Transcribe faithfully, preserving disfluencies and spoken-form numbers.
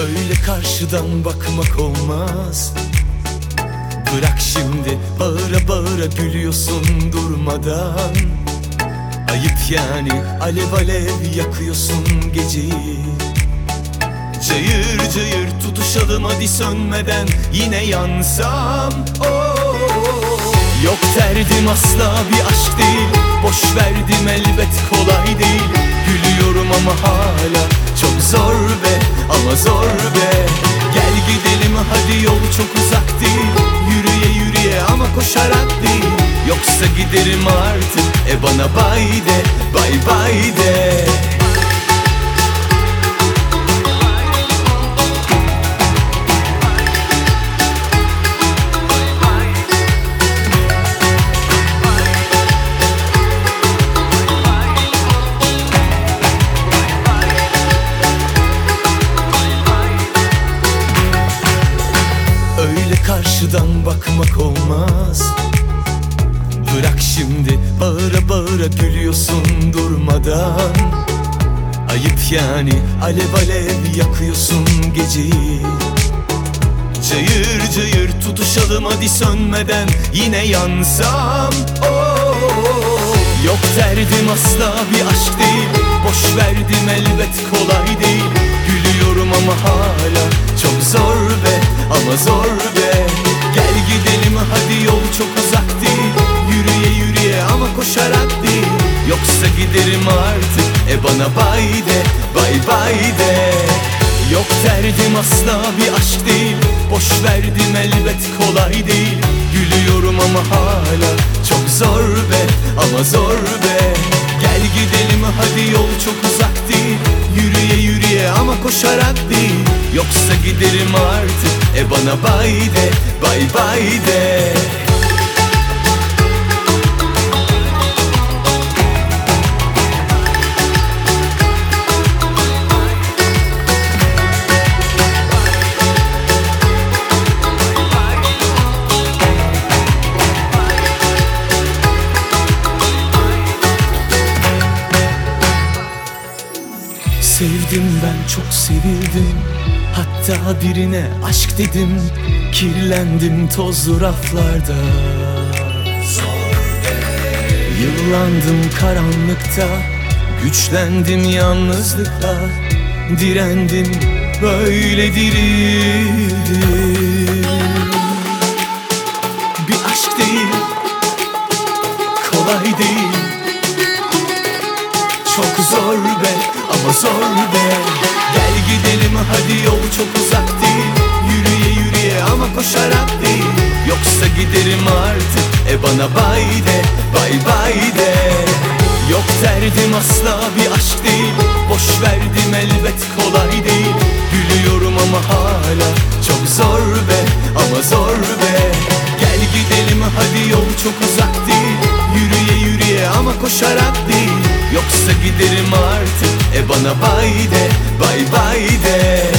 Öyle karşıdan bakmak olmaz. Bırak şimdi, bağıra bağıra gülüyorsun durmadan. Ayıp yani, alev alev yakıyorsun geceyi. Cayır cayır tutuşalım hadi sönmeden, yine yansam. Oh, yok derdim asla bir aşk değil, boş verdim elbet kolay değil. Gülüyorum ama hala çok zor be, ama zor be. Gel gidelim hadi, yol çok uzak değil. Yürüye yürüye ama koşarak değil. Yoksa giderim artık, e bana bay de, bay bay de. Öyle karşıdan bakmak olmaz. Bırak şimdi, bağıra bağıra gülüyorsun durmadan. Ayıp yani, alev alev yakıyorsun geceyi. Cayır cayır tutuşalım hadi sönmeden, yine yansam. Oh, yok derdim asla bir aşk değil, boş verdim elbet kolay değil. Gülüyorum ama hala çok zor be, ama zor be. Gel gidelim hadi, yol çok uzak değil. Yürüye yürüye ama koşarak değil. Yoksa giderim artık, e bana bay de, bay bay de. Yok derdim asla bir aşk değil, boş verdim elbet kolay değil. Gülüyorum ama hala çok zor be, ama zor be. Gel gidelim hadi, yol çok uzak değil. Yürüye yürüye ama koşarak değil. Yoksa giderim artık, e bana bay de, bay bay de. Sevdim ben, çok sevildim. Hatta birine aşk dedim. Kirlendim tozlu raflarda. Yıllandım karanlıkta, güçlendim yalnızlıkla. Direndim, böyle dirildim. Bir aşk değil, kolay değil. Çok zor be, ama zor be. Gel gidelim hadi, yol çok uzak değil. Yürüye yürüye ama koşarak değil. Yoksa giderim artık, e bana bay de, bay bay de. Yok derdim asla bir aşk değil, boş verdim elbet kolay değil. Gülüyorum ama hala çok zor be, ama zor be. Gel gidelim hadi, yol çok uzak değil. Yürüye yürüye ama koşarak değil. Yoksa giderim artık, e bana bay de, bay bay de.